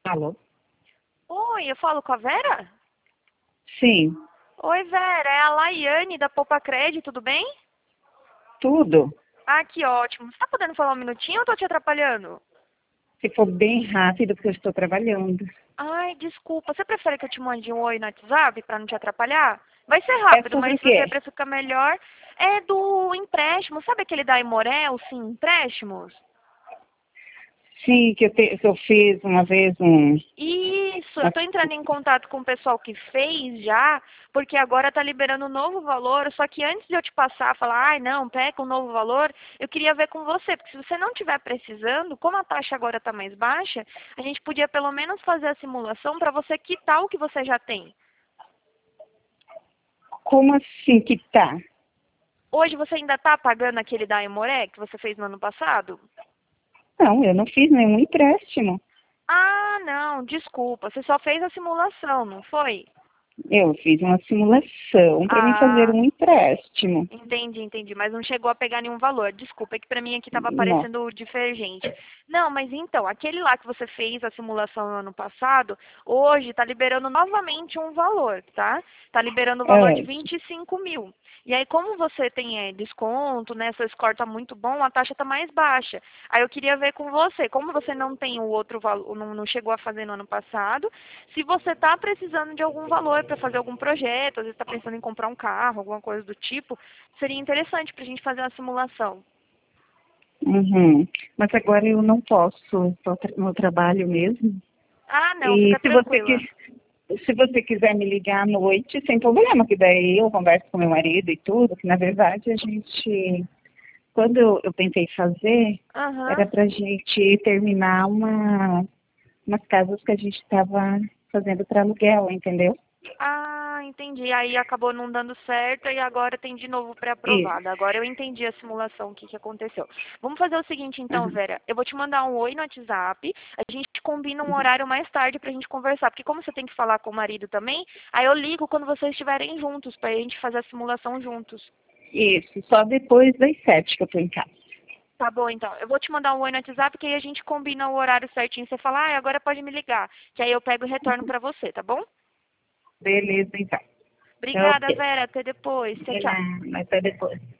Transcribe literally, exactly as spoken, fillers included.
Alô? Oi, eu falo com a Vera? Sim, Oi, Vera, é a Laiane da Poupa Crédito, tudo bem? tudo. Ah, que ótimo. Você tá podendo falar um minutinho ou eu tô te atrapalhando? Se for bem rápido, porque eu estou trabalhando. Ai, desculpa. Você prefere que eu te mande um oi no WhatsApp pra não te atrapalhar? Vai ser É rápido, sobre mas o se você quê? preferir ficar melhor, é do empréstimo. Sabe aquele da Imorel, sim, empréstimos? Sim, que eu, te- que eu fiz uma vez um... Isso, eu uma- estou entrando em contato com o pessoal que fez já, porque agora está liberando um novo valor, só que antes de eu te passar, falar, ai não, pega um novo valor, eu queria ver com você, porque se você não estiver precisando, como a taxa agora está mais baixa, a gente podia pelo menos fazer a simulação para você quitar o que você já tem. Como assim que tá? Hoje você ainda está pagando aquele da Emoré que você fez no ano passado? Não, eu não fiz nenhum empréstimo. Ah, não, desculpa, você só fez a simulação, não foi? Eu fiz uma simulação para mim fazer Ah, um empréstimo. entendi, entendi, mas não chegou a pegar nenhum valor. Desculpa, é que pra mim aqui estava Não. aparecendo divergente. Não, mas então, aquele lá que você fez a simulação no ano passado, hoje está liberando novamente um valor, tá? Está liberando o valor de É, vinte e cinco mil. E aí, como você tem é, desconto, né, seu score tá muito bom, a taxa está mais baixa. Aí eu queria ver com você, como você não tem o outro valor, não, não chegou a fazer no ano passado, se você está precisando de algum valor para fazer algum projeto, às vezes está pensando em comprar um carro, alguma coisa do tipo, seria interessante para a gente fazer uma simulação. uhum. Mas agora eu não posso, estou tra- no trabalho mesmo. Ah, não, E fica se você, tranquila. quis, se você quiser me ligar à noite, sem problema, que daí eu converso com meu marido e tudo, que na verdade a gente, quando eu, eu tentei fazer, era Aham. para a gente terminar uma, umas casas que a gente estava fazendo para aluguel, entendeu? Ah, entendi. Aí acabou não dando certo e agora tem de novo Isso. pré-aprovada. Agora eu entendi a simulação, o que, que aconteceu. Vamos fazer o seguinte então, Uhum. Vera. Eu vou te mandar um oi no WhatsApp. A gente combina um horário mais tarde pra gente conversar. Porque como você tem que falar com o marido também, aí eu ligo quando vocês estiverem juntos, pra gente fazer a simulação juntos. Isso, só depois das sete que eu estou em casa. Tá bom, então. Eu vou te mandar um oi no WhatsApp, que aí a gente combina o horário certinho. Você fala, ah, agora pode me ligar. Que aí eu pego e retorno pra você, tá bom? Beleza, então. Obrigada, Ok. Vera. Até depois. Tchau, De tchau. nada, até depois.